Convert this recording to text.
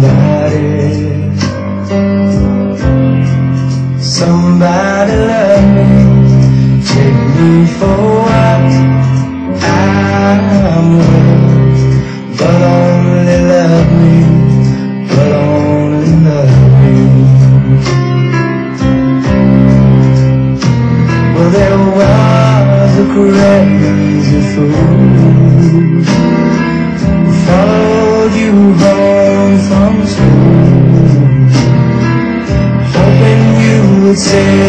Somebody love me, take me for what I'm worth, but only love me, but only love me. Well, there was a crazy fool who followed you home from school, hoping you would say